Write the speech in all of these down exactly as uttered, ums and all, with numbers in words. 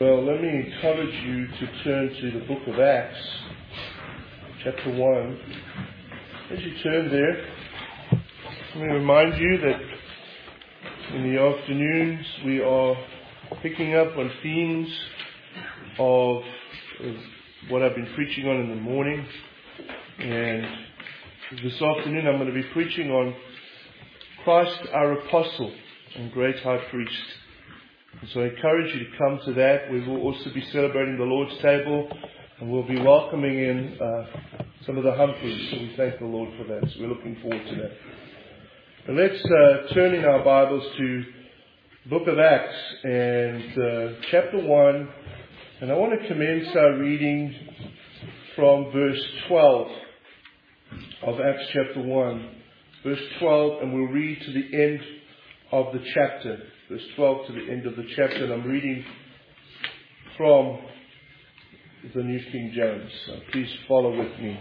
Well, let me encourage you to turn to the book of Acts, chapter one. As you turn there, let me remind you that in the afternoons we are picking up on themes of what I've been preaching on in the morning. And this afternoon I'm going to be preaching on Christ our Apostle and Great High Priest. And so I encourage you to come to that. We will also be celebrating the Lord's table, and we'll be welcoming in uh, some of the Humphreys. So we thank the Lord for that. So we're looking forward to that. But let's uh, turn in our Bibles to the book of Acts and uh, chapter one. And I want to commence our reading from verse twelve of Acts chapter one. Verse twelve, and we'll read to the end of the chapter. Verse twelve to the end of the chapter. And I'm reading from the New King James. So please follow with me.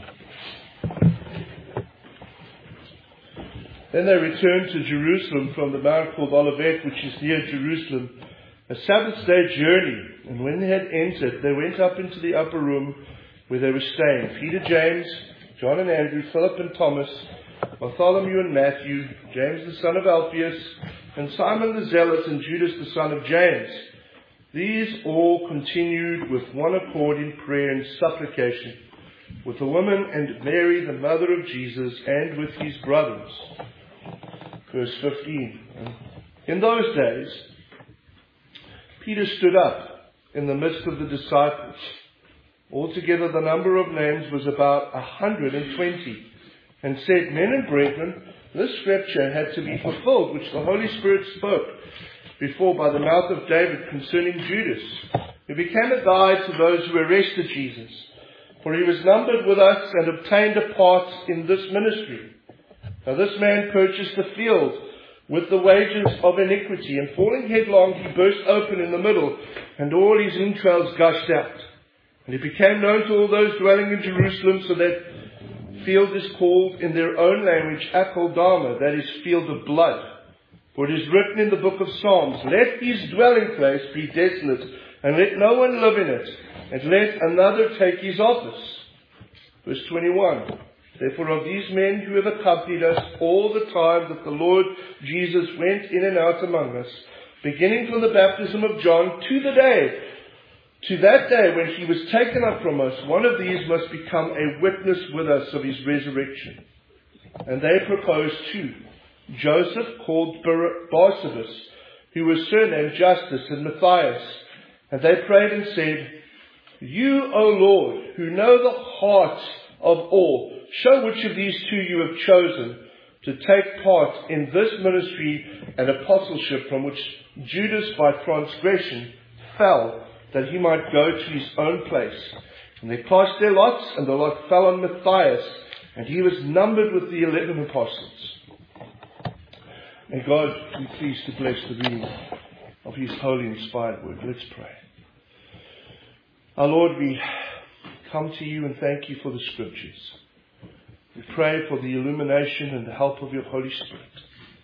Then they returned to Jerusalem from the mount called Olivet, which is near Jerusalem, a Sabbath day journey. And when they had entered, they went up into the upper room where they were staying. Peter, James, John and Andrew, Philip and Thomas, Bartholomew and Matthew, James the son of Alphaeus, and Simon the Zealot, and Judas the son of James. These all continued with one accord in prayer and supplication with the women and Mary, the mother of Jesus, and with his brothers. Verse fifteen. In those days, Peter stood up in the midst of the disciples. Altogether the number of names was about a hundred and twenty, and said, Men and brethren, this scripture had to be fulfilled, which the Holy Spirit spoke before by the mouth of David concerning Judas, who became a guide to those who arrested Jesus. For he was numbered with us and obtained a part in this ministry. Now this man purchased a field with the wages of iniquity, and falling headlong he burst open in the middle, and all his entrails gushed out. And he became known to all those dwelling in Jerusalem, so that field is called in their own language Akeldama, that is, field of blood. For it is written in the book of Psalms, Let his dwelling place be desolate, and let no one live in it, and let another take his office. Verse twenty-one. Therefore of these men who have accompanied us all the time that the Lord Jesus went in and out among us, beginning from the baptism of John to the day, to that day when he was taken up from us, one of these must become a witness with us of his resurrection. And they proposed two, Joseph called Barsabas, who was surnamed Justus, and Matthias. And they prayed and said, You, O Lord, who know the hearts of all, show which of these two you have chosen to take part in this ministry and apostleship from which Judas by transgression fell, that he might go to his own place. And they cast their lots, and the lot fell on Matthias, and he was numbered with the eleven apostles. May God be pleased to bless the reading of his holy inspired word. Let's pray. Our Lord, we come to you and thank you for the scriptures. We pray for the illumination and the help of your Holy Spirit.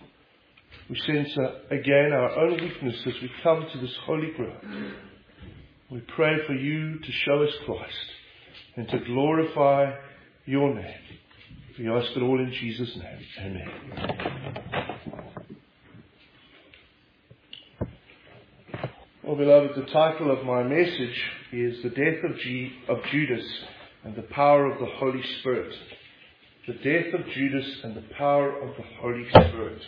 We sense uh, again our own weakness as we come to this holy ground. We pray for you to show us Christ and to glorify your name. We ask it all in Jesus' name. Amen. Well, beloved, the title of my message is The Death of, G- of Judas and the Power of the Holy Spirit. The Death of Judas and the Power of the Holy Spirit.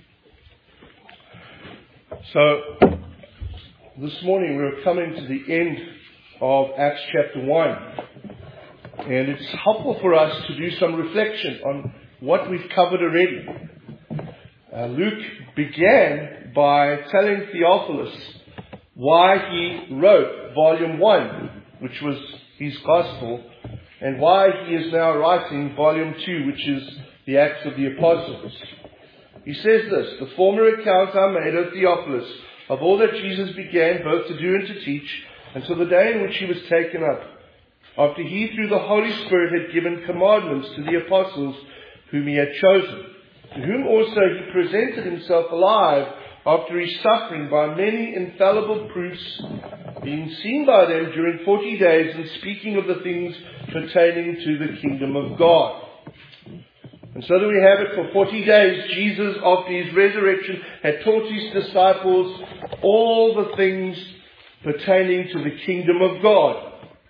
So, this morning we're coming to the end of Acts chapter one. And it's helpful for us to do some reflection on what we've covered already. Uh, Luke began by telling Theophilus why he wrote volume one, which was his gospel, and why he is now writing volume two, which is the Acts of the Apostles. He says this, The former account I made, O Theophilus, of all that Jesus began both to do and to teach, until the day in which he was taken up, after he through the Holy Spirit had given commandments to the apostles whom he had chosen, to whom also he presented himself alive after his suffering by many infallible proofs, being seen by them during forty days and speaking of the things pertaining to the kingdom of God. And so that we have it for forty days, Jesus, after his resurrection, had taught his disciples all the things pertaining to the kingdom of God.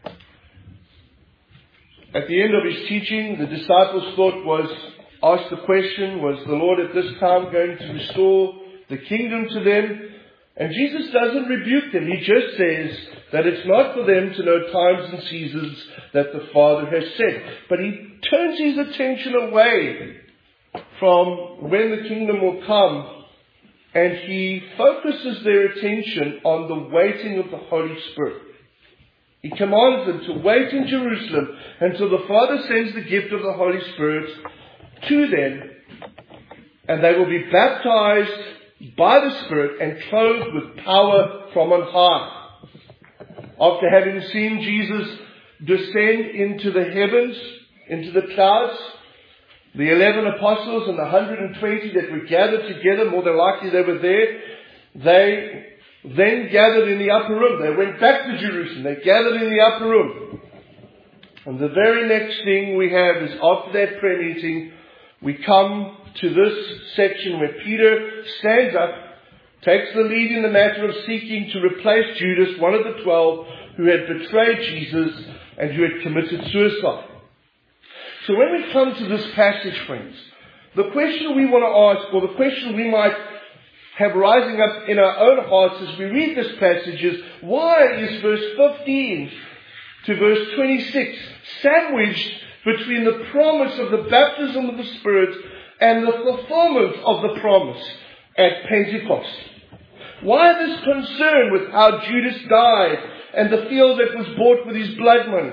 At the end of his teaching, the disciples thought was, asked the question, was the Lord at this time going to restore the kingdom to them? And Jesus doesn't rebuke them. He just says that it's not for them to know times and seasons that the Father has set. But he turns his attention away from when the kingdom will come, and he focuses their attention on the waiting of the Holy Spirit. He commands them to wait in Jerusalem until the Father sends the gift of the Holy Spirit to them, and they will be baptized by the Spirit and clothed with power from on high. After having seen Jesus descend into the heavens, into the clouds, the eleven apostles and the one hundred twenty that were gathered together, more than likely they were there, they then gathered in the upper room. They went back to Jerusalem. They gathered in the upper room. And the very next thing we have is, after that prayer meeting, we come to this section where Peter stands up, takes the lead in the matter of seeking to replace Judas, one of the twelve, who had betrayed Jesus and who had committed suicide. So when we come to this passage, friends, the question we want to ask, or the question we might have rising up in our own hearts as we read this passage is, why is verse fifteen to verse twenty-six sandwiched between the promise of the baptism of the Spirit and the fulfillment of the promise at Pentecost? Why this concern with how Judas died and the field that was bought with his blood money?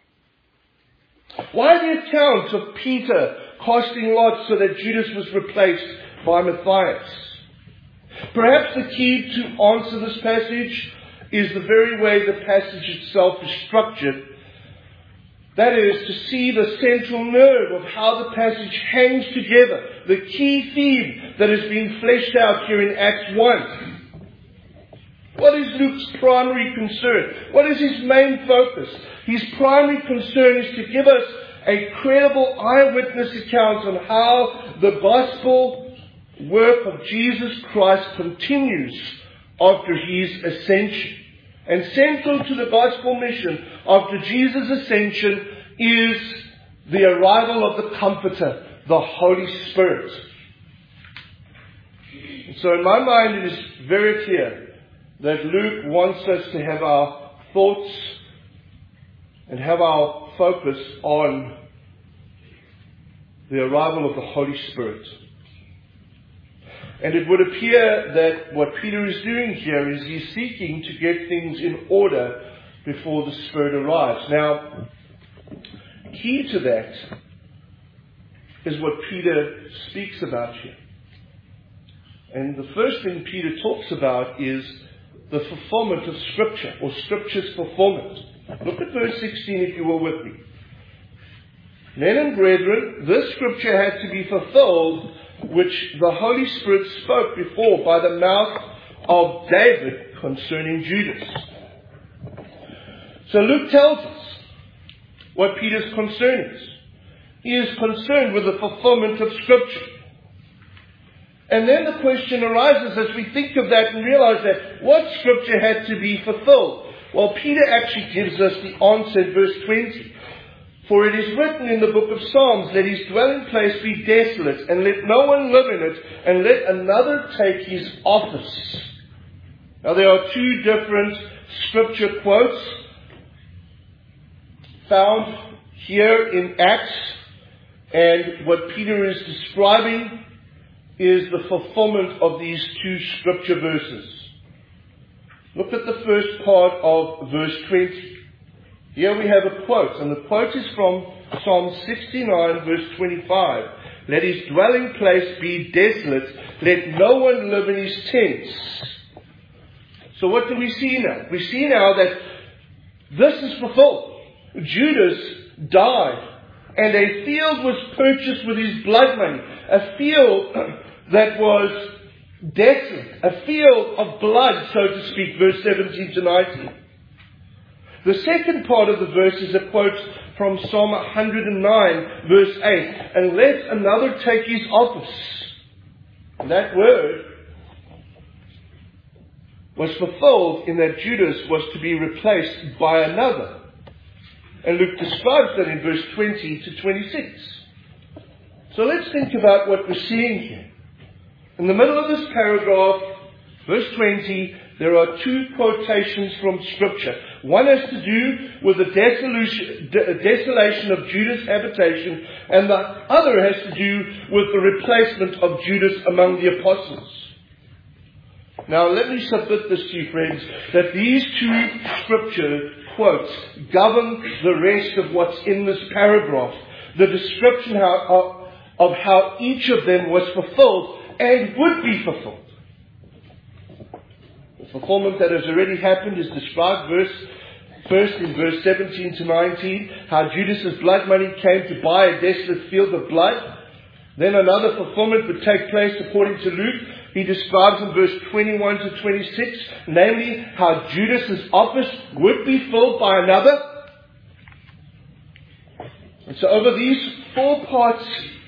Why the account of Peter casting lots so that Judas was replaced by Matthias? Perhaps the key to answer this passage is the very way the passage itself is structured. That is, to see the central nerve of how the passage hangs together. The key theme that is being fleshed out here in Acts one. What is Luke's primary concern? What is his main focus? His primary concern is to give us a credible eyewitness account on how the gospel work of Jesus Christ continues after his ascension. And central to the gospel mission after Jesus' ascension is the arrival of the Comforter, the Holy Spirit. So in my mind it is very clear that Luke wants us to have our thoughts and have our focus on the arrival of the Holy Spirit. And it would appear that what Peter is doing here is he's seeking to get things in order before the Spirit arrives. Now, key to that is what Peter speaks about here. And the first thing Peter talks about is the fulfillment of Scripture, or Scripture's fulfillment. Look at verse sixteen, if you will, with me. Men and brethren, this Scripture had to be fulfilled, which the Holy Spirit spoke before by the mouth of David concerning Judas. So Luke tells us what Peter's concern is. He is concerned with the fulfillment of Scripture. And then the question arises as we think of that and realize that what Scripture had to be fulfilled. Well, Peter actually gives us the answer in verse twenty. For it is written in the book of Psalms, let his dwelling place be desolate, and let no one live in it, and let another take his office. Now there are two different scripture quotes found here in Acts, and what Peter is describing is the fulfillment of these two scripture verses. Look at the first part of verse twenty. Here we have a quote, and the quote is from Psalm sixty-nine, verse twenty-five. Let his dwelling place be desolate, let no one live in his tents. So what do we see now? We see now that this is fulfilled. Judas died, and a field was purchased with his blood money. A field that was desolate, a field of blood, so to speak, verse seventeen to nineteen. The second part of the verse is a quote from Psalm one hundred nine, verse eight. And let another take his office. And that word was fulfilled in that Judas was to be replaced by another. And Luke describes that in verse twenty to twenty-six. So let's think about what we're seeing here. In the middle of this paragraph, verse twenty, there are two quotations from Scripture. One has to do with the desolation, de- desolation of Judas' habitation, and the other has to do with the replacement of Judas among the apostles. Now let me submit this to you, friends, that these two Scripture quotes govern the rest of what's in this paragraph. The description how, of, of how each of them was fulfilled and would be fulfilled. The fulfillment that has already happened is described verse, first in verse seventeen to nineteen, how Judas's blood money came to buy a desolate field of blood. Then another fulfillment would take place according to Luke. He describes in verse twenty-one to twenty-six, namely how Judas's office would be filled by another. And so over these four parts,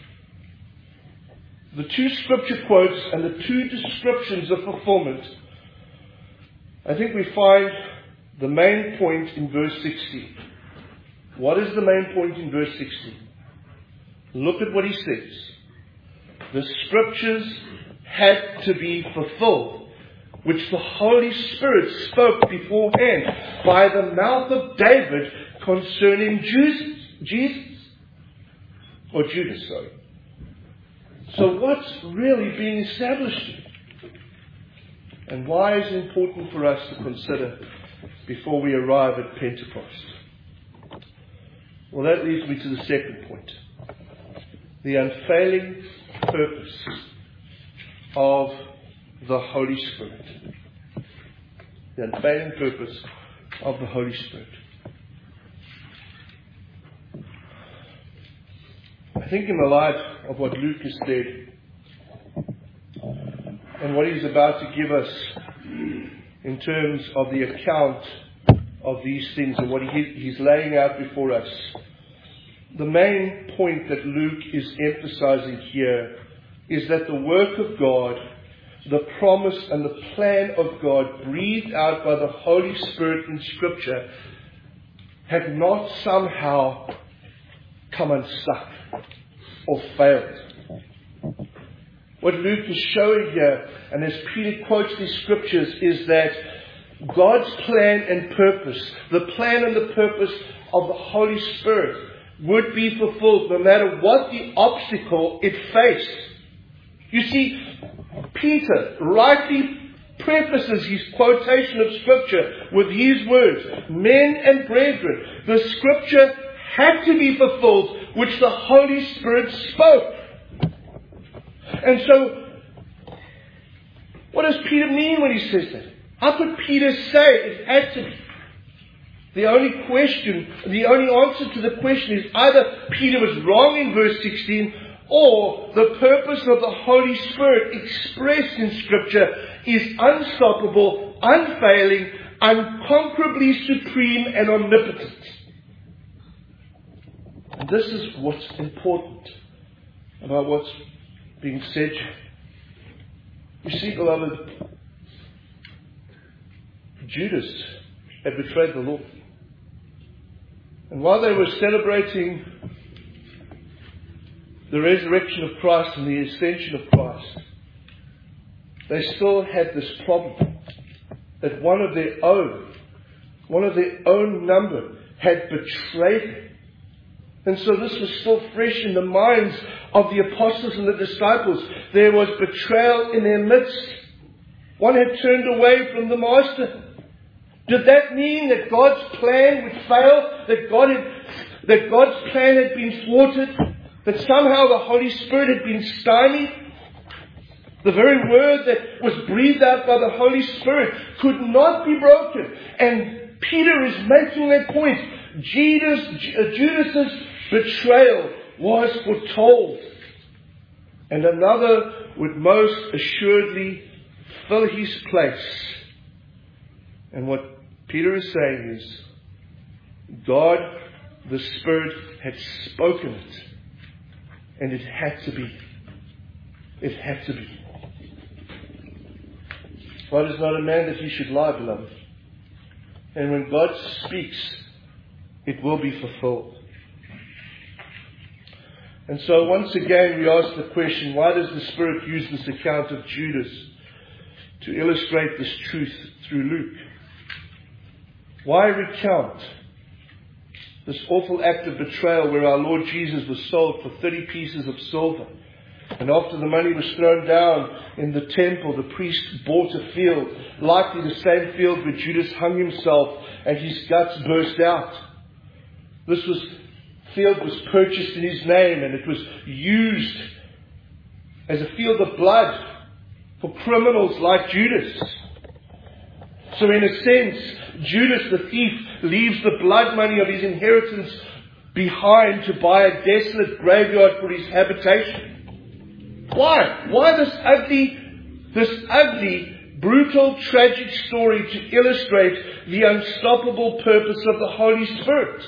the two scripture quotes and the two descriptions of fulfillment, I think we find the main point in verse sixteen. What is the main point in verse sixteen? Look at what he says. The Scriptures had to be fulfilled, which the Holy Spirit spoke beforehand by the mouth of David concerning Jesus. Jesus. Or Judas, sorry. So what's really being established here? And why is it important for us to consider before we arrive at Pentecost? Well, that leads me to the second point. The unfailing purpose of the Holy Spirit. The unfailing purpose of the Holy Spirit. I think in the light of what Luke has said, and what he's about to give us in terms of the account of these things and what he, he's laying out before us, the main point that Luke is emphasizing here is that the work of God, the promise and the plan of God breathed out by the Holy Spirit in Scripture have not somehow come unstuck or failed. What Luke is showing here, and as Peter quotes these scriptures, is that God's plan and purpose, the plan and the purpose of the Holy Spirit, would be fulfilled no matter what the obstacle it faced. You see, Peter rightly prefaces his quotation of Scripture with these words, "Men and brethren, the Scripture had to be fulfilled, which the Holy Spirit spoke." And so, what does Peter mean when he says that? How could Peter say it had to be? The only question, the only answer to the question is either Peter was wrong in verse sixteen, or the purpose of the Holy Spirit expressed in Scripture is unstoppable, unfailing, unconquerably supreme and omnipotent. And this is what's important about what's being said. You see, beloved, Judas had betrayed the Lord. And while they were celebrating the resurrection of Christ and the ascension of Christ, they still had this problem that one of their own, one of their own number had betrayed them. And so this was still fresh in the minds of the apostles and the disciples. There was betrayal in their midst. One had turned away from the Master. Did that mean that God's plan would fail? That God had, that God's plan had been thwarted? That somehow the Holy Spirit had been stymied? The very word that was breathed out by the Holy Spirit could not be broken. And Peter is making that point. Judas, Judas's betrayal was foretold. And another would most assuredly fill his place. And what Peter is saying is, God, the Spirit, had spoken it. And it had to be. It had to be. God is not a man that he should lie, beloved. And when God speaks, it will be fulfilled. And so once again we ask the question, why does the Spirit use this account of Judas to illustrate this truth through Luke? Why recount this awful act of betrayal where our Lord Jesus was sold for thirty pieces of silver? And after the money was thrown down in the temple, the priest bought a field, likely the same field where Judas hung himself and his guts burst out. This was field was purchased in his name, and it was used as a field of blood for criminals like Judas. So in a sense, Judas the thief leaves the blood money of his inheritance behind to buy a desolate graveyard for his habitation. Why? Why this ugly, this ugly, brutal, tragic story to illustrate the unstoppable purpose of the Holy Spirit?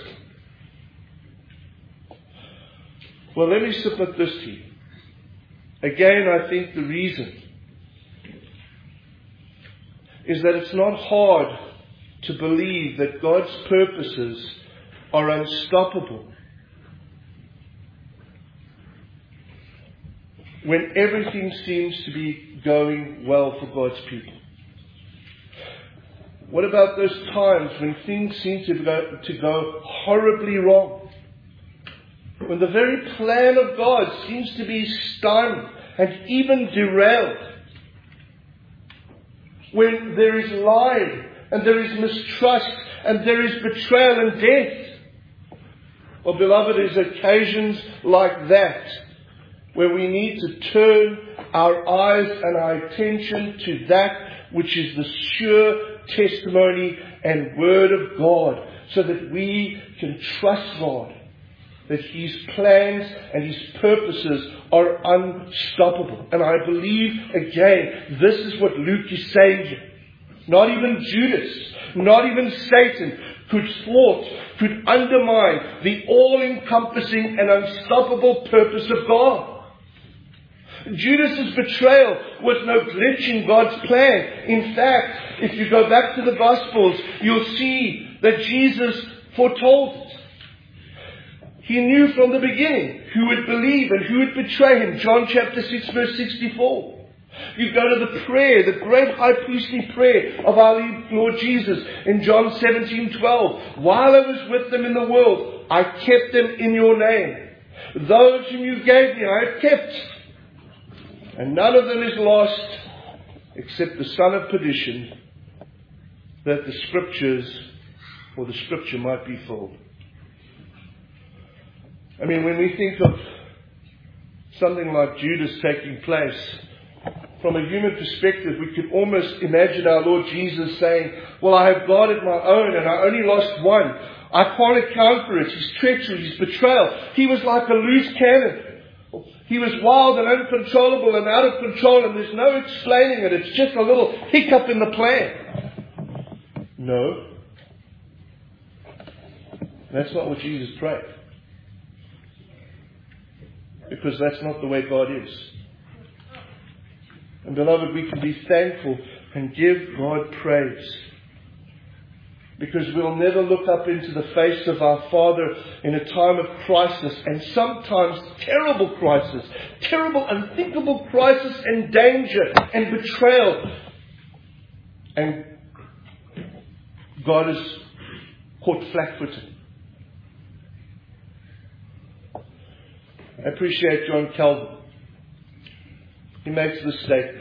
Well, let me submit this to you. Again, I think the reason is that it's not hard to believe that God's purposes are unstoppable when everything seems to be going well for God's people. What about those times when things seem to go, to go horribly wrong? When the very plan of God seems to be stymied and even derailed? When there is lying and there is mistrust and there is betrayal and death? Well, beloved, it is occasions like that where we need to turn our eyes and our attention to that which is the sure testimony and word of God, so that we can trust God, that His plans and His purposes are unstoppable. And I believe, again, this is what Luke is saying here. Not even Judas, not even Satan could thwart, could undermine the all-encompassing and unstoppable purpose of God. Judas' betrayal was no glitch in God's plan. In fact, if you go back to the Gospels, you'll see that Jesus foretold it. He knew from the beginning who would believe and who would betray him. John chapter six, verse sixty-four. You go to the prayer, the great high priestly prayer of our Lord Jesus in John seventeen twelve. While I was with them in the world, I kept them in your name. Those whom you gave me, I have kept. And none of them is lost except the son of perdition, that the scriptures, or the scripture might be filled. I mean, when we think of something like Judas taking place, from a human perspective, we can almost imagine our Lord Jesus saying, well, I have guarded my own and I only lost one. I can't account for it. His treachery, his betrayal. He was like a loose cannon. He was wild and uncontrollable and out of control, and there's no explaining it. It's just a little hiccup in the plan. No. That's not what Jesus prayed. Because that's not the way God is. And beloved, we can be thankful and give God praise, because we'll never look up into the face of our Father in a time of crisis, and sometimes terrible crisis, terrible, unthinkable crisis and danger and betrayal. And God is caught flat-footed. I appreciate John Calvin. He makes this statement.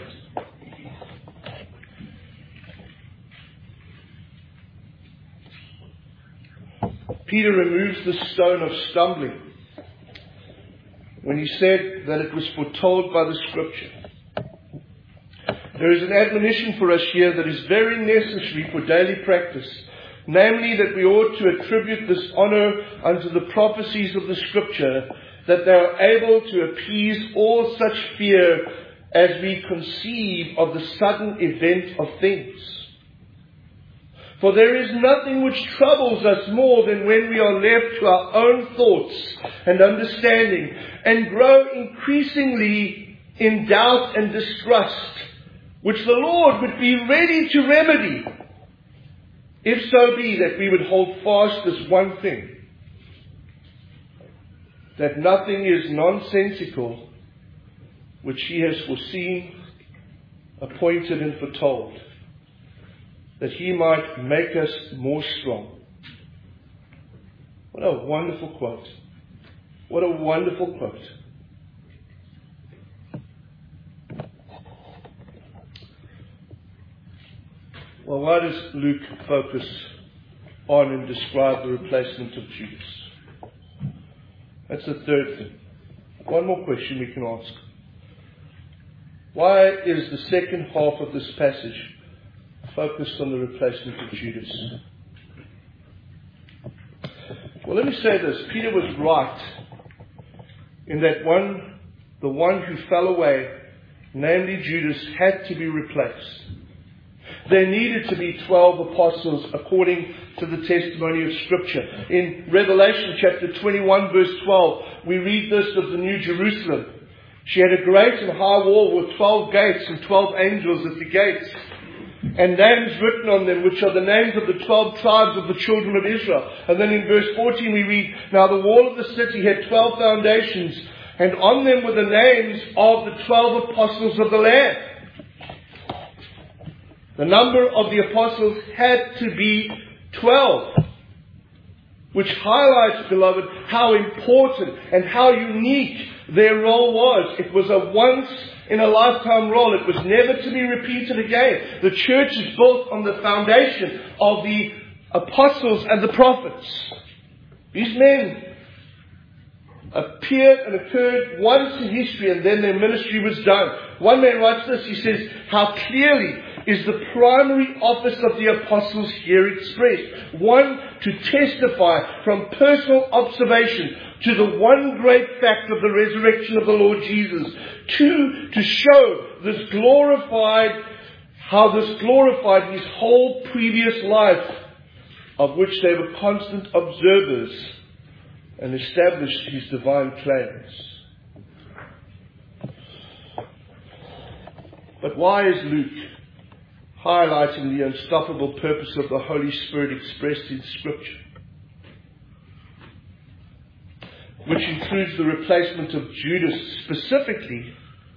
Peter removes the stone of stumbling when he said that it was foretold by the Scripture. There is an admonition for us here that is very necessary for daily practice, namely that we ought to attribute this honor unto the prophecies of the Scripture, that they are able to appease all such fear as we conceive of the sudden event of things. For there is nothing which troubles us more than when we are left to our own thoughts and understanding and grow increasingly in doubt and distrust, which the Lord would be ready to remedy, if so be that we would hold fast this one thing, that nothing is nonsensical which He has foreseen, appointed and foretold, that He might make us more strong. What a wonderful quote. What a wonderful quote. Well, why does Luke focus on and describe the replacement of Judas? That's the third thing. One more question we can ask. Why is the second half of this passage focused on the replacement of Judas? Well, let me say this. Peter was right in that one, the one who fell away, namely Judas, had to be replaced. There needed to be twelve apostles according to the testimony of Scripture. In Revelation chapter twenty-one verse twelve, we read this of the New Jerusalem. She had a great and high wall with twelve gates and twelve angels at the gates, and names written on them, which are the names of the twelve tribes of the children of Israel. And then in verse fourteen we read, Now the wall of the city had twelve foundations, and on them were the names of the twelve apostles of the Lamb. The number of the apostles had to be twelve, which highlights, beloved, how important and how unique their role was. It was a once-in-a-lifetime role. It was never to be repeated again. The church is built on the foundation of the apostles and the prophets. These men appeared and occurred once in history, and then their ministry was done. One man writes this, he says, how clearly is the primary office of the apostles here expressed. One, to testify from personal observation to the one great fact of the resurrection of the Lord Jesus. Two, to show this glorified, how this glorified his whole previous life, of which they were constant observers, and established his divine claims. But why is Luke highlighting the unstoppable purpose of the Holy Spirit expressed in Scripture, which includes the replacement of Judas, specifically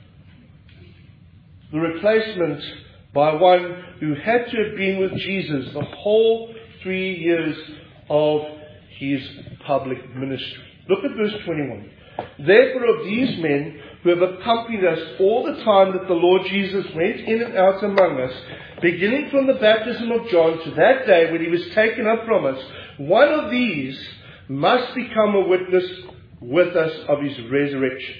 the replacement by one who had to have been with Jesus the whole three years of his public ministry? Look at verse twenty-one. Therefore of these men who have accompanied us all the time that the Lord Jesus went in and out among us, beginning from the baptism of John to that day when he was taken up from us, one of these must become a witness with us of his resurrection.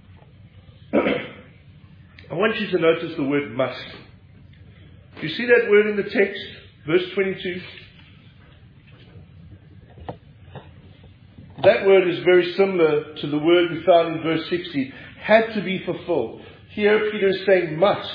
I want you to notice the word must. Do you see that word in the text? Verse twenty-two. That word is very similar to the word we found in verse sixteen. Had to be fulfilled. Here Peter is saying must.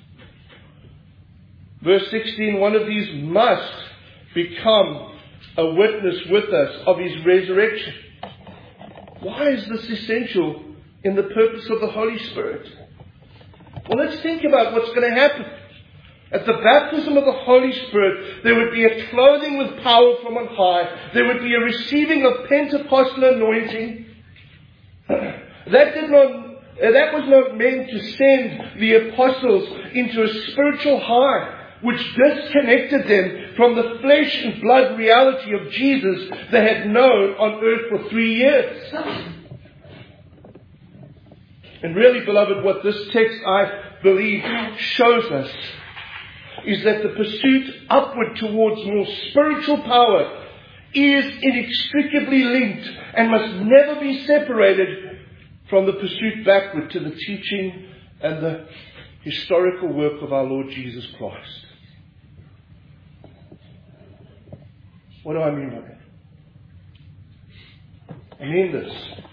Verse sixteen, one of these must become a witness with us of his resurrection. Why is this essential in the purpose of the Holy Spirit? Well, let's think about what's going to happen. At the baptism of the Holy Spirit, there would be a clothing with power from on high. There would be a receiving of Pentecostal anointing. That did not, that was not meant to send the apostles into a spiritual high, which disconnected them from the flesh and blood reality of Jesus they had known on earth for three years. And really, beloved, what this text, I believe, shows us is that the pursuit upward towards more spiritual power is inextricably linked and must never be separated from the pursuit backward to the teaching and the historical work of our Lord Jesus Christ. What do I mean by that? I mean this.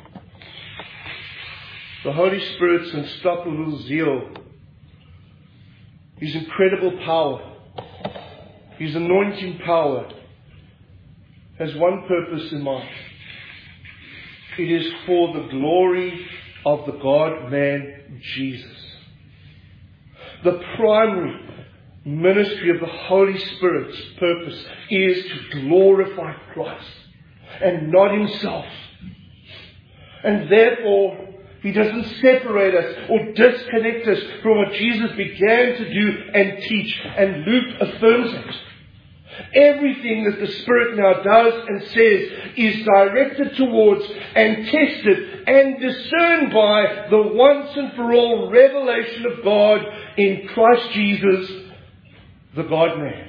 The Holy Spirit's unstoppable zeal, his incredible power, His anointing power has one purpose in mind. It is for the glory of the God-man Jesus. The primary ministry of the Holy Spirit's purpose is to glorify Christ and not himself. And therefore, he doesn't separate us or disconnect us from what Jesus began to do and teach. And Luke affirms it. Everything that the Spirit now does and says is directed towards and tested and discerned by the once and for all revelation of God in Christ Jesus, the God-man.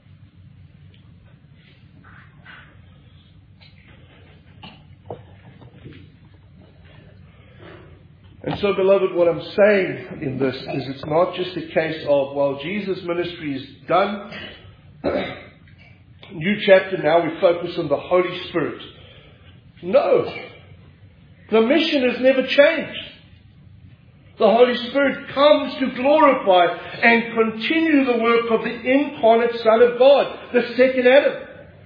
And so, beloved, what I'm saying in this is it's not just a case of, well, Jesus' ministry is done. New chapter now, we focus on the Holy Spirit. No. The mission has never changed. The Holy Spirit comes to glorify and continue the work of the incarnate Son of God, the second Adam.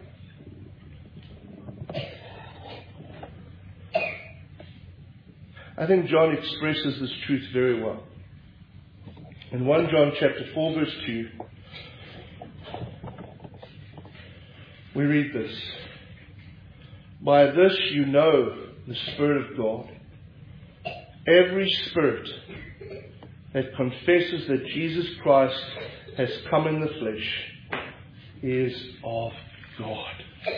I think John expresses this truth very well. In First John chapter four, verse two, we read this. By this you know the Spirit of God. Every spirit that confesses that Jesus Christ has come in the flesh is of God.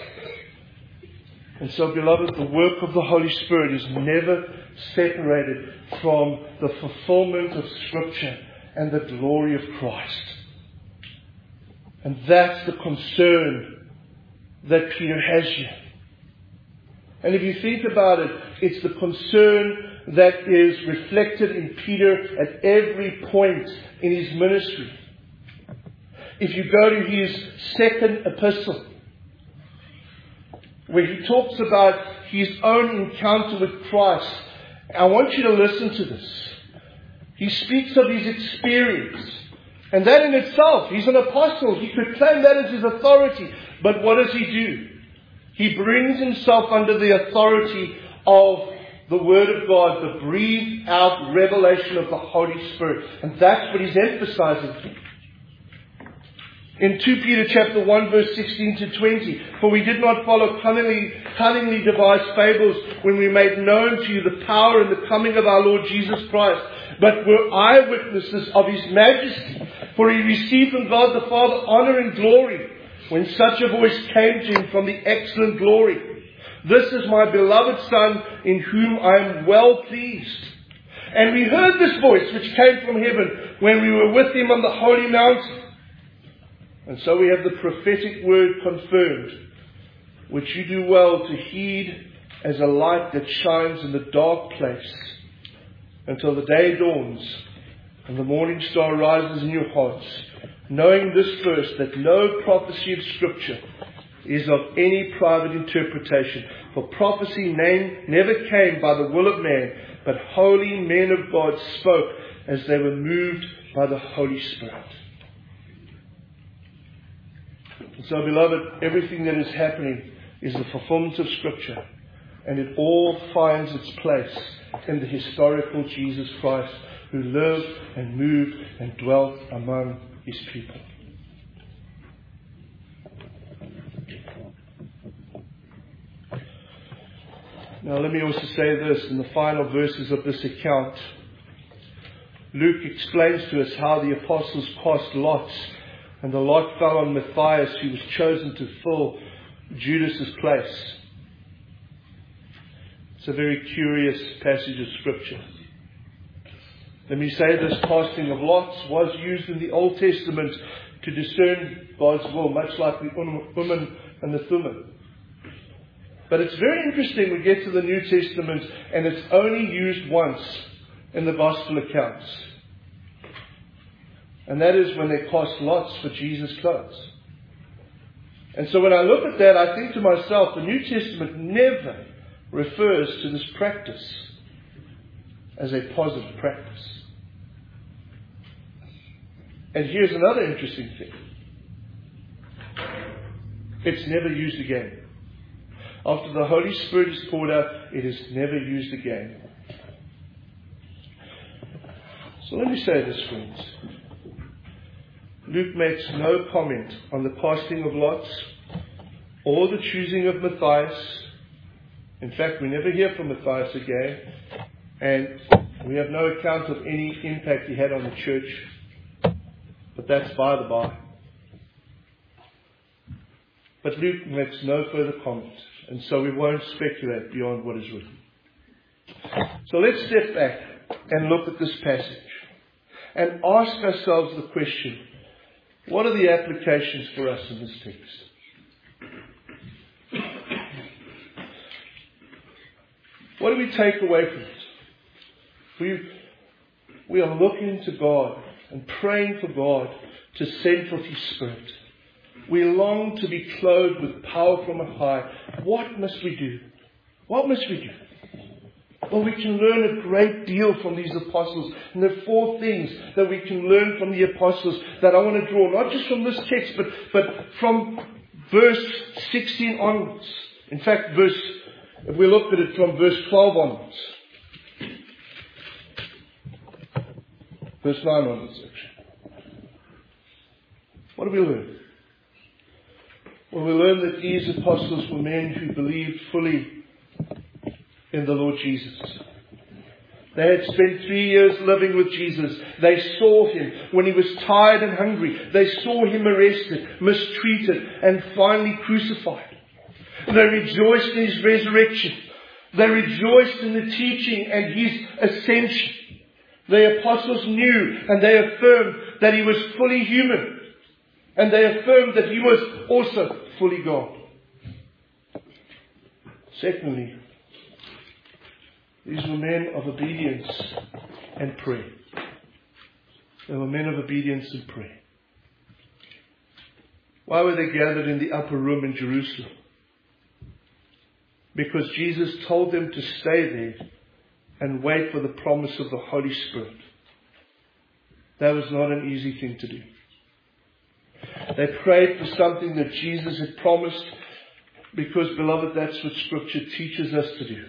And so, beloved, the work of the Holy Spirit is never separated from the fulfillment of Scripture and the glory of Christ. And that's the concern that Peter has here. And if you think about it, it's the concern that is reflected in Peter at every point in his ministry. If you go to his second epistle, where he talks about his own encounter with Christ, I want you to listen to this. He speaks of his experience. And that in itself, he's an apostle. He could claim that as his authority. But what does he do? He brings himself under the authority of the Word of God, the breathed out revelation of the Holy Spirit. And that's what he's emphasizing. In Second Peter chapter one, verse sixteen to twenty, for we did not follow cunningly, cunningly devised fables when we made known to you the power and the coming of our Lord Jesus Christ, but were eyewitnesses of His majesty. For He received from God the Father honor and glory when such a voice came to Him from the excellent glory. This is my beloved Son, in whom I am well pleased. And we heard this voice which came from heaven when we were with Him on the holy mountain. And so we have the prophetic word confirmed, which you do well to heed as a light that shines in the dark place until the day dawns and the morning star rises in your hearts, knowing this first, that no prophecy of Scripture is of any private interpretation. For prophecy name never came by the will of man, but holy men of God spoke as they were moved by the Holy Spirit. So, beloved, everything that is happening is the fulfillment of Scripture. And it all finds its place in the historical Jesus Christ, who lived and moved and dwelt among His people. Now, let me also say this in the final verses of this account. Luke explains to us how the apostles cast lots, and the lot fell on Matthias, who was chosen to fill Judas's place. It's a very curious passage of Scripture. Let me say this casting of lots was used in the Old Testament to discern God's will, much like the Urim and the Thummim. But it's very interesting we get to the New Testament and it's only used once in the Gospel accounts. And that is when they cast lots for Jesus' clothes. And so when I look at that, I think to myself, the New Testament never refers to this practice as a positive practice. And here's another interesting thing. it's never used again. After the Holy Spirit is poured out, it is never used again. So let me say this, friends. Luke makes no comment on the casting of lots or the choosing of Matthias. In fact, we never hear from Matthias again, and we have no account of any impact he had on the church. But that's by the by. But Luke makes no further comment, and so we won't speculate beyond what is written. So let's step back and look at this passage and ask ourselves the question, what are the applications for us in this text? What do we take away from it? We, we are looking to God and praying for God to send forth His Spirit. We long to be clothed with power from on high. What must we do? What must we do? Well, we can learn a great deal from these apostles. And there are four things that we can learn from the apostles that I want to draw, not just from this text, but, but from verse sixteen onwards. In fact, verse, if we look at it from verse twelve onwards. Verse nine onwards, actually. What do we learn? Well, we learn that these apostles were men who believed fully in the Lord Jesus. They had spent three years living with Jesus. They saw Him when He was tired and hungry. They saw Him arrested, mistreated, and finally crucified. They rejoiced in His resurrection. They rejoiced in the teaching and His ascension. The apostles knew and they affirmed that He was fully human. And they affirmed that He was also fully God. Secondly, these were men of obedience and prayer. They were men of obedience and prayer. Why were they gathered in the upper room in Jerusalem? Because Jesus told them to stay there and wait for the promise of the Holy Spirit. That was not an easy thing to do. They prayed for something that Jesus had promised because, beloved, that's what Scripture teaches us to do.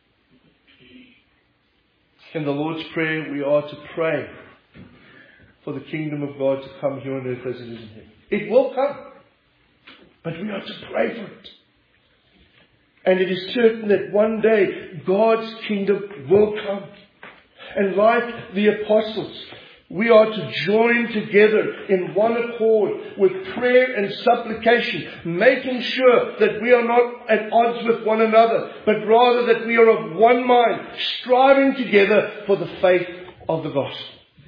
In the Lord's Prayer, we are to pray for the kingdom of God to come here on earth as it is in heaven. It will come, but we are to pray for it. And it is certain that one day God's kingdom will come. And like the apostles, we are to join together in one accord with prayer and supplication, making sure that we are not at odds with one another, but rather that we are of one mind, striving together for the faith of the gospel.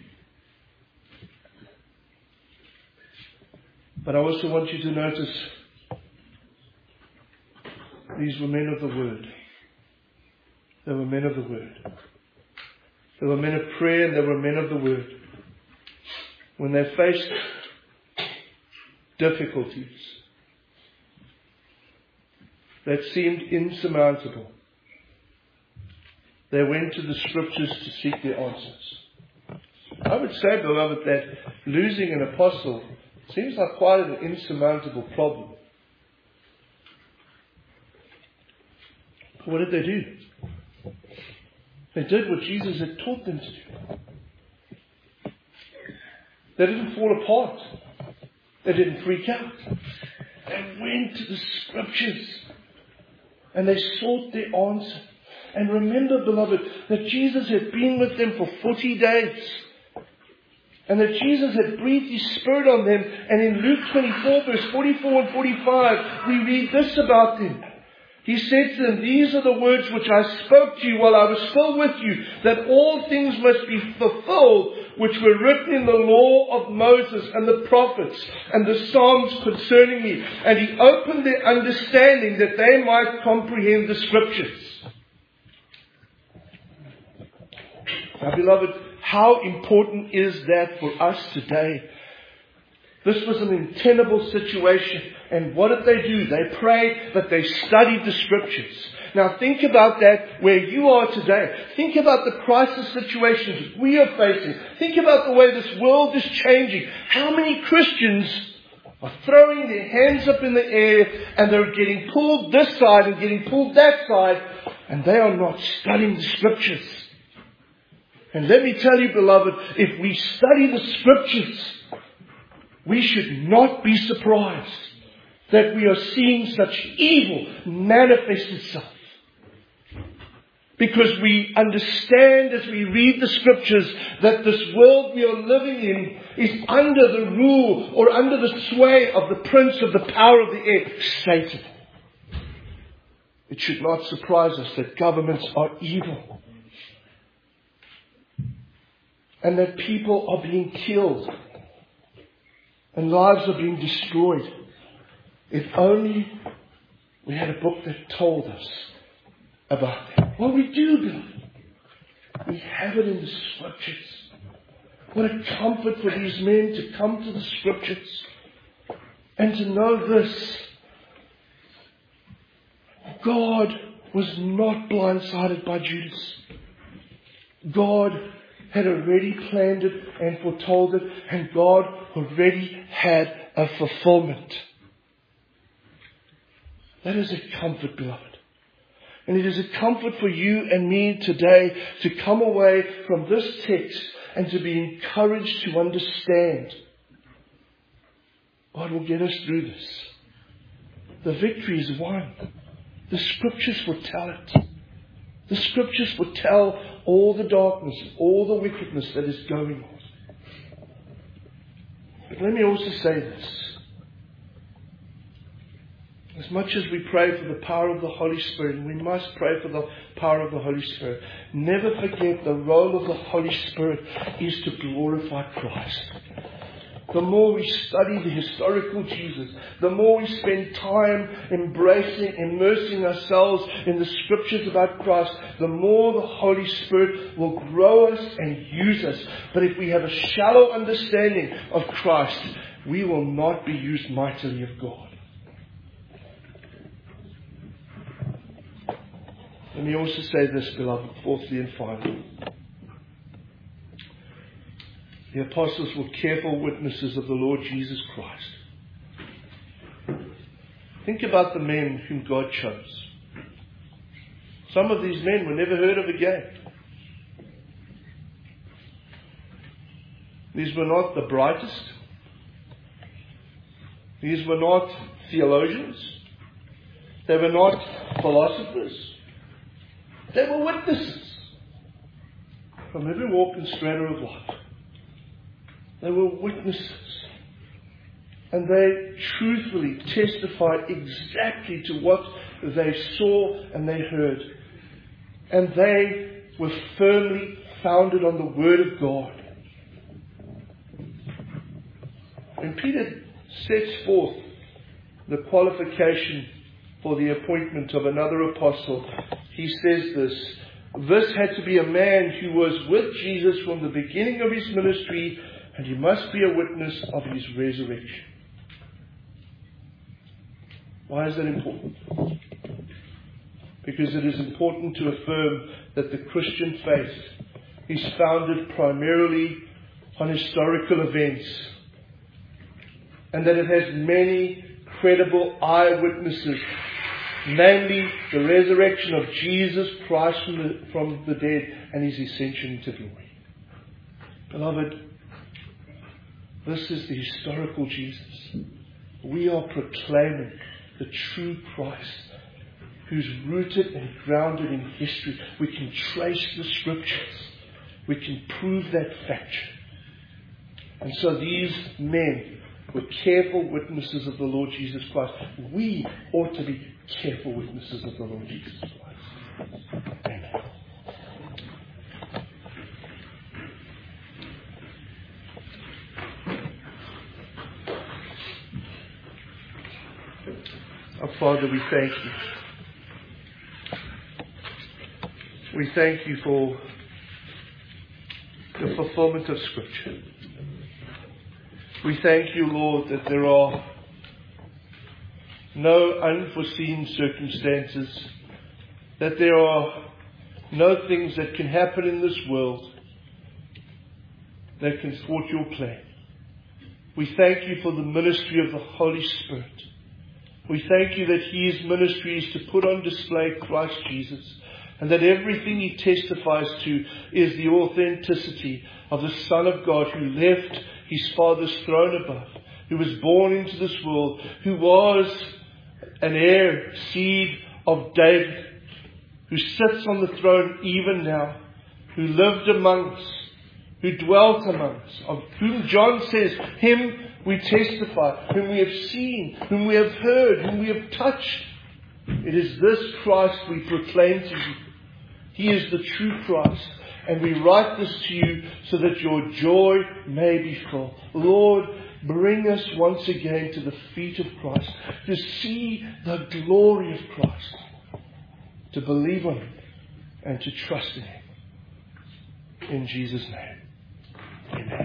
But I also want you to notice these were men of the Word. They were men of the Word. They were men of prayer and they were men of the Word. When they faced difficulties that seemed insurmountable, they went to the Scriptures to seek their answers. I would say, beloved, that losing an apostle seems like quite an insurmountable problem. What did they do? They did what Jesus had taught them to do. They didn't fall apart. They didn't freak out. They went to the Scriptures and they sought their answer. And remember, beloved, that Jesus had been with them for forty days. And that Jesus had breathed His Spirit on them. And in Luke twenty-four, verse forty-four and forty-five, we read this about them. He said to them, "These are the words which I spoke to you while I was still with you, that all things must be fulfilled which were written in the law of Moses and the prophets and the Psalms concerning me." And He opened their understanding that they might comprehend the Scriptures. Now, beloved, how important is that for us today? This was an untenable situation. And what did they do? They prayed, but they studied the Scriptures. Now think about that where you are today. Think about the crisis situations we are facing. Think about the way this world is changing. How many Christians are throwing their hands up in the air, and they're getting pulled this side and getting pulled that side, and they are not studying the Scriptures. And let me tell you, beloved, if we study the Scriptures, we should not be surprised that we are seeing such evil manifest itself. Because we understand as we read the Scriptures that this world we are living in is under the rule or under the sway of the prince of the power of the air, Satan. It should not surprise us that governments are evil. And that people are being killed. And lives are being destroyed. If only we had a book that told us about that. Well, we do, beloved. We have it in the Scriptures. What a comfort for these men to come to the Scriptures and to know this. God was not blindsided by Judas. God had already planned it and foretold it, and God already had a fulfillment. That is a comfort, beloved. And it is a comfort for you and me today to come away from this text and to be encouraged to understand. God will get us through this. The victory is won. The Scriptures foretell it. The Scriptures foretell all the darkness, all the wickedness that is going on. But let me also say this. As much as we pray for the power of the Holy Spirit, and we must pray for the power of the Holy Spirit, never forget the role of the Holy Spirit is to glorify Christ. The more we study the historical Jesus, the more we spend time embracing, immersing ourselves in the Scriptures about Christ, the more the Holy Spirit will grow us and use us. But if we have a shallow understanding of Christ, we will not be used mightily of God. Let me also say this, beloved, fourthly and finally. The apostles were careful witnesses of the Lord Jesus Christ. Think about the men whom God chose. Some of these men were never heard of again. These were not the brightest. These were not theologians. They were not philosophers. They were witnesses from every walk and strata of life. They were witnesses. And they truthfully testified exactly to what they saw and they heard. And they were firmly founded on the Word of God. When Peter sets forth the qualification for the appointment of another apostle, he says this: this had to be a man who was with Jesus from the beginning of his ministry, and he must be a witness of his resurrection. Why is that important? Because it is important to affirm that the Christian faith is founded primarily on historical events, and that it has many credible eyewitnesses, namely the resurrection of Jesus Christ from the, from the dead and his ascension into glory. Beloved, this is the historical Jesus. We are proclaiming the true Christ, who's rooted and grounded in history. We can trace the Scriptures. We can prove that fact. And so these men were careful witnesses of the Lord Jesus Christ. We ought to be careful witnesses of the Lord Jesus Christ. Amen. Our Father, we thank you. We thank you for the fulfillment of Scripture. We thank you, Lord, that there are no unforeseen circumstances, that there are no things that can happen in this world that can thwart your plan. We thank you for the ministry of the Holy Spirit. We thank you that His ministry is to put on display Christ Jesus, and that everything He testifies to is the authenticity of the Son of God who left His Father's throne above, who was born into this world, who was an heir, seed of David, who sits on the throne even now, who lived among us, who dwelt among us, of whom John says, Him we testify, whom we have seen, whom we have heard, whom we have touched. It is this Christ we proclaim to you. He is the true Christ. And we write this to you so that your joy may be full. Lord, bring us once again to the feet of Christ, to see the glory of Christ, to believe on Him, and to trust in Him. In Jesus' name.